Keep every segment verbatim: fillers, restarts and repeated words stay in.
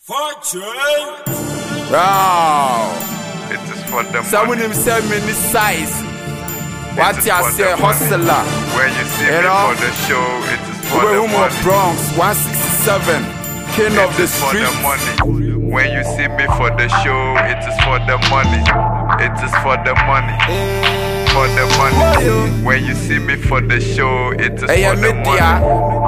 Wow. It is for the Someone money. himself in this size. It What is you for say, the hustler. money. When you see You me know? for the show, it is for Over the whom of money. Bronx, one sixty-seven, king It of the is for the street. money. When you see me for the show, it is for the money. It is for the money. For the money. When you see me for the show, it is Hey, for the media.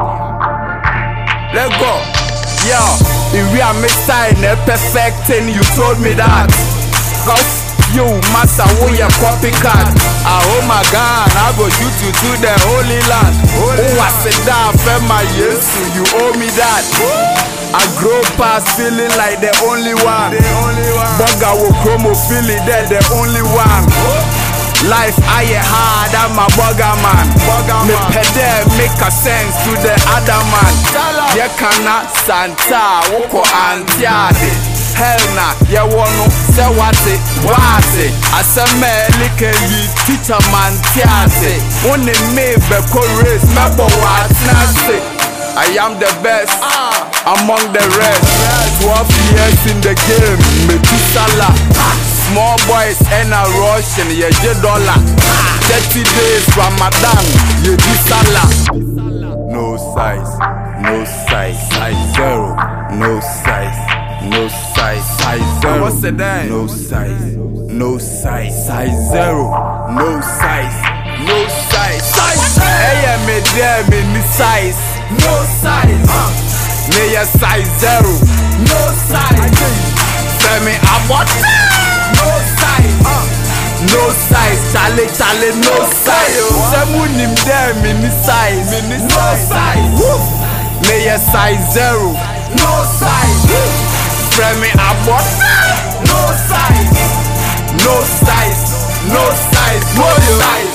money. Let's go. Yo, if we are missing a perfect thing, you told me that. Cause you, master, we a copycat. I hold my gun, I go shoot you to the holy land. Oh, I said that, for my yes, you owe me that. I grow past feeling like the only one. The only one. Bugger will promo feeling that the only one. Life I ain't hard, I'm a bugger man. Me pede make a sense to the other man. Ye kana Santa, woko antiade. Hell na, ye wano se wate, wate. Aseme like yi teacher man tiate. One me beko race, mebo watnase. I am the best among the rest. Twelve years in the game, me pisala. Small boys and a Russian, yeah, J dollar. Thirty days Ramadan, yeah, di salah. No size, no size, size zero. No size, no size, size zero. What's the name? No size, no size, size zero. No size, no size, size. Hey, me there, me ni size. No size, me a size zero. No size. Tell me about no size, no size. Chale, chale, no size. Someone him there, me ni size. No size. Me a size zero. No size. Tell me about no size. No size, no size, no size.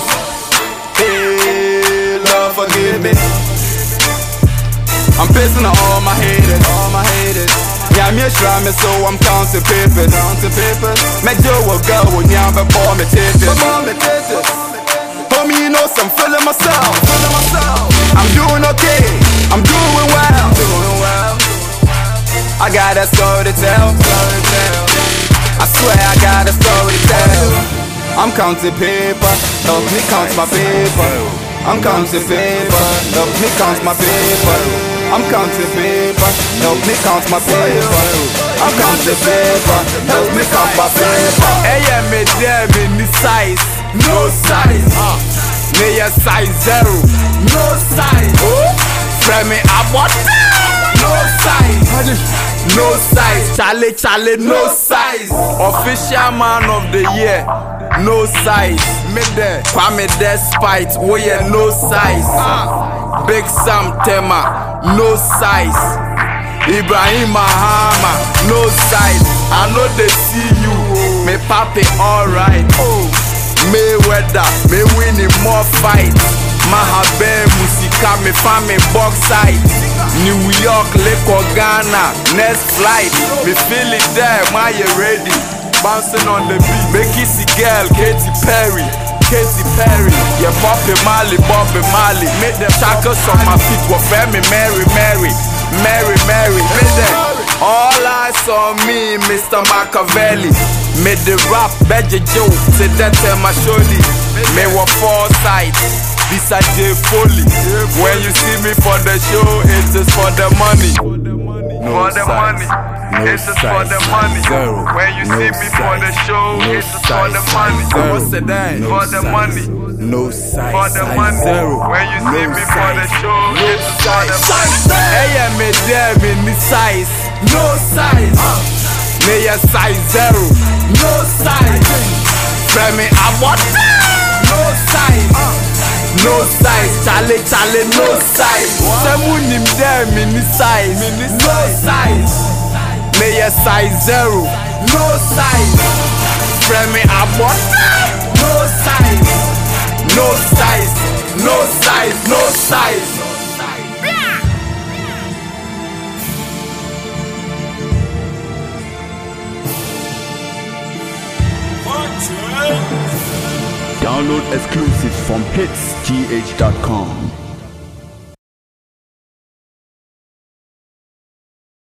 Hey, Lord, forgive me. I'm pissing on all my haters, all my haters. Yeah, me try me so I'm counting papers, counting papers. Make you a girl when you have a bomb me take it, bomb me take it. Homie, you know I'm feeling myself, feeling myself. I'm doing okay, I'm doing well, doing well. I got a story to tell, story to tell. I swear I got a story to tell. I'm counting paper, help me count my paper. I'm counting paper, help me count my paper. I'm counting paper, help me count my paper. I'm counting paper, help me count my paper. Hey, yeah, me there, me ni size, no size. Me a size zero, no size. Friend me about no size, no size. Chale, chale, no size. Official man of the year, no size. Me there, Kwame Despite, we yeah, no size. Big Sam Tema, no size. Ibrahim Mahama, no size. I know they see you, me papi alright. Oh, Mayweather, me winning more fights. Mahabe Musika, me family box side. New York, Lake Ghana, next flight. Me feel it there, my you ready? Bouncing on the beat, make it see girl, Katy Perry. Katy Perry, yeah, Bobby Marley, Bobby Marley. Made them shackles on my feet, what me Mary, Mary, Mary, Mary. Made them all eyes on me, Mister Machiavelli. Made the rap, Beji Joe, say that tell my shorty. Me wa foresight, this a J Foley. When you see me for the show, it is for the money. For the money. It is for the money. When you see me for the show, it is for the money. What's the name? For the money. No size. For the money. When you see me for the show, it is for the money. Hey, yeah, me there, me ni size. No size. Me a size zero. No size. Friend me about no size. No size. Chale, chale, no size. Someone him there, me ni size. No size. Me a size zero. No size. Friend me about no size. No size. No size. No size. Download exclusives from hits g h dot com.